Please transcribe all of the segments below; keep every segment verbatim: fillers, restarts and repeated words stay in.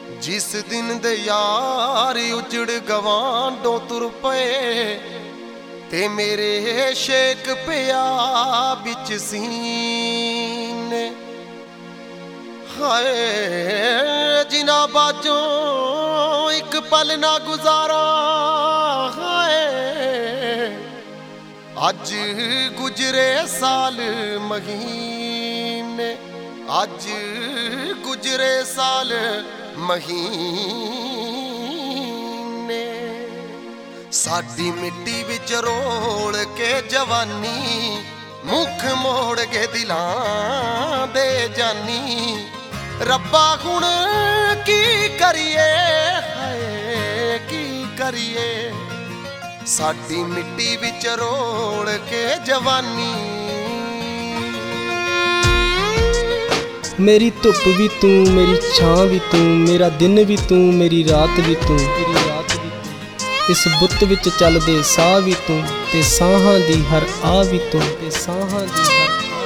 जिस दिन दे यार उजड़ गवांडों तुर पे ते मेरे शेक पिया बिच सीने। हाय जिना बाजों एक पल ना गुजारा, हाय अज गुजरे साल महीने, अज गुजरे साल महीने। साडी मिट्टी विच रोल के जवानी, मुख मोड़ के दिलां दे जानी। रब्बा हुण की करिए, हाय की करिए, साडी मिट्टी विच रोल के जवानी। मेरी धुप भी तू, मेरी छां भी तू, मेरा दिन भी तू, मेरी रात भी तू, मेरी रात भी तू। इस बुत विच चलदे साह भी तू, ते साहां दी हर आ भी तू, ते साहां दी हर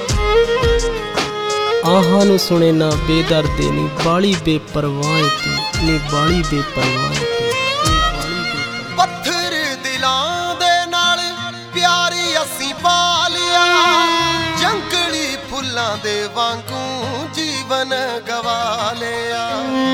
आहां नूं सुणे ना बेदर्दे नी, बाली बेपरवाह तू, नी बाली बेपरवाह तू। पत्थर दिलां दे नाल प्यारी असीं पालिया, जंगली फुल्लां दे वांगू जीवन गवा लिया।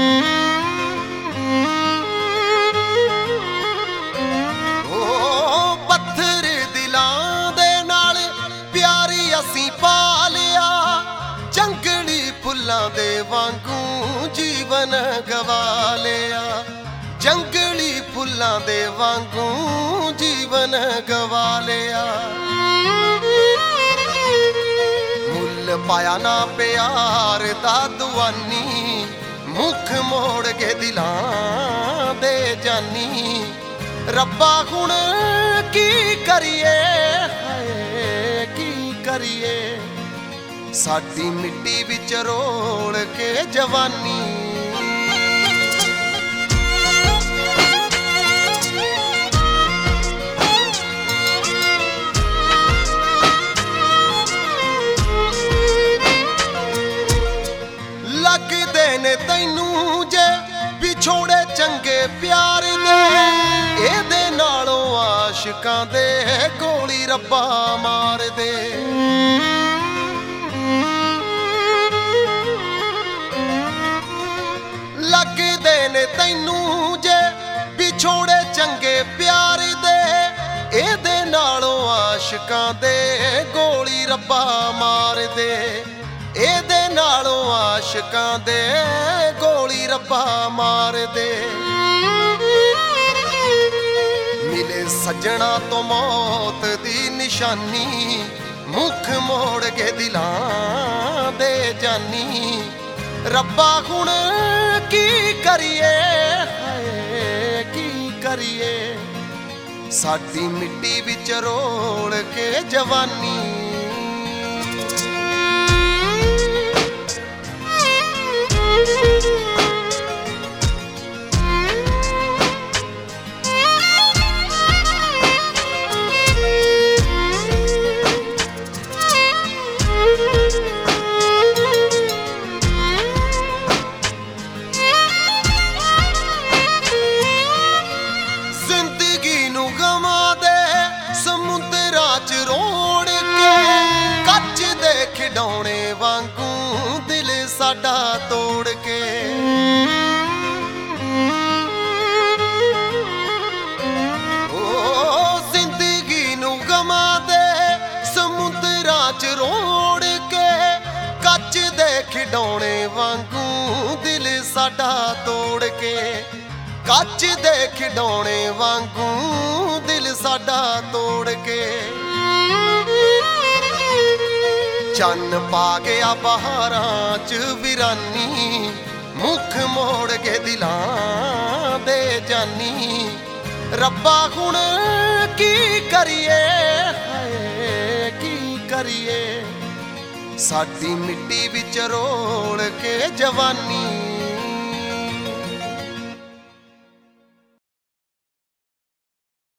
ओ पत्थर दिलां दे नाल प्यारी असीं पालिया, जंगली फुल्लां दे वांगू जीवन गवा लिया। जंगली फुल्लां दे वांगू जीवन गवा लिया। मुल पाया ना प्यार दा दुआनी, मुख मोड़ के दिलां दे जानी। रब्बा हुण की करिए, हाय की करिए, साडी मिट्टी विच रोल के जवानी। लगदे ने तैनू जे विछोड़े चंगे प्यार दे, एदे नालों आशिकां दे गोली रब्बा मार दे। लगदे ने तैनू जे विछोड़े चंगे प्यार दे, एदे नालों आशिकां दे गोली रब्बा मार दे। एदे नालों आशिकां दे गोली रब्बा मार दे। मिले सजना तो मौत दी निशानी, मुख मोड़ के दिलां दे जानी। रब्बा हुण की करिए, हाय की करिए, साडी मिट्टी विच रोल के जवानी। जिंदगी नू गवां दे समुंदरां च रोड़ के, कच्च दे खिडौणे वांगू दिल साडा तोड़ के। ओ जिंदगी नू गवां दे समुंदरां च रोड़ के, कच्च दे खिडौणे वांगू दिल साडा तोड़ के। कच्च दे खिडौणे वांगू दिल साडा तोड़ के। चन्न पा गया बहारां च वीरानी, मुख मोड़ के दिलां दे जानी। रब्बा हुण की करिए, हाय की करिए, साडी मिट्टी विच रोल के जवानी।